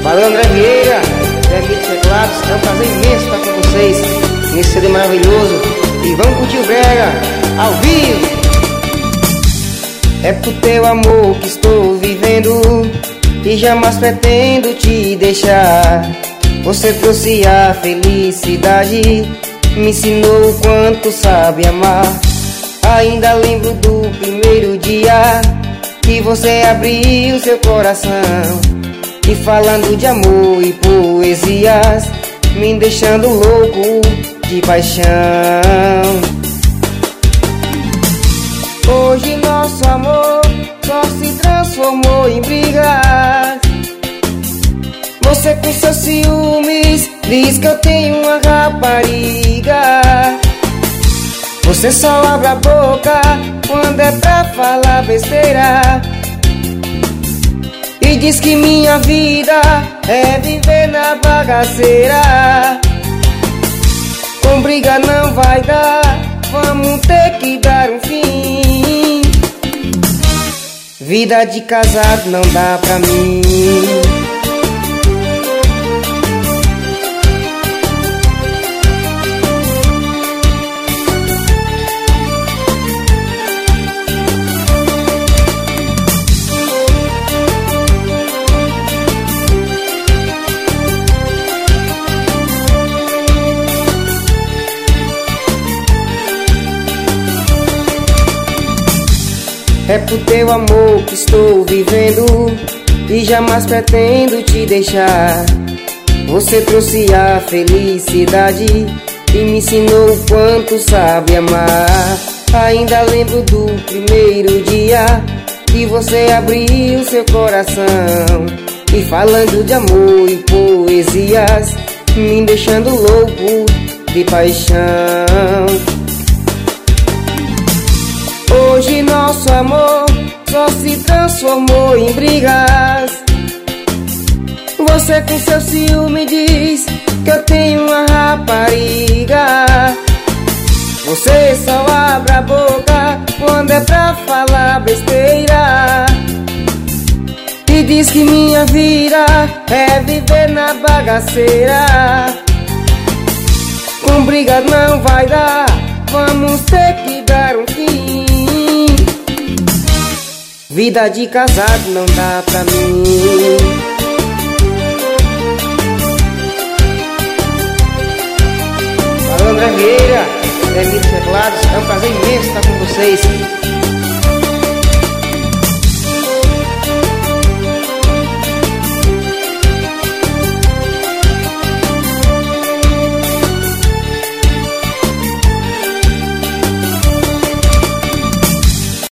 Valeu, André Vieira, David Teclados. É um prazer imenso estar com vocês nesse CD maravilhoso. E vamos curtir o brega ao vivo. É por teu amor que estou vivendo e jamais pretendo te deixar. Você trouxe a felicidade, me ensinou o quanto sabe amar. Ainda lembro do primeiro dia que você abriu seu coração, e falando de amor e poesias, me deixando louco de paixão. Hoje nosso amor só se transformou em brigas. Você com seus ciúmes diz que eu tenho uma rapariga. Você só abre a boca quando é pra falar besteira, e diz que minha vida é viver na bagaceira. Com briga não vai dar, vamos ter que dar um fim. Vida de casado não dá pra mim. É por teu amor que estou vivendo e jamais pretendo te deixar. Você trouxe a felicidade e me ensinou o quanto sabe amar. Ainda lembro do primeiro dia que você abriu seu coração, e falando de amor e poesias, me deixando louco de paixão. Hoje nosso amor só se transformou em brigas. Você com seu ciúme diz que eu tenho uma rapariga. Você só abre a boca quando é pra falar besteira, e diz que minha vida é viver na bagaceira. Com briga não vai dar, vamos ter que dar um fim. Vida de casado não dá pra mim. Valeu, André Vieira, David Teclados. É um prazer imenso estar com vocês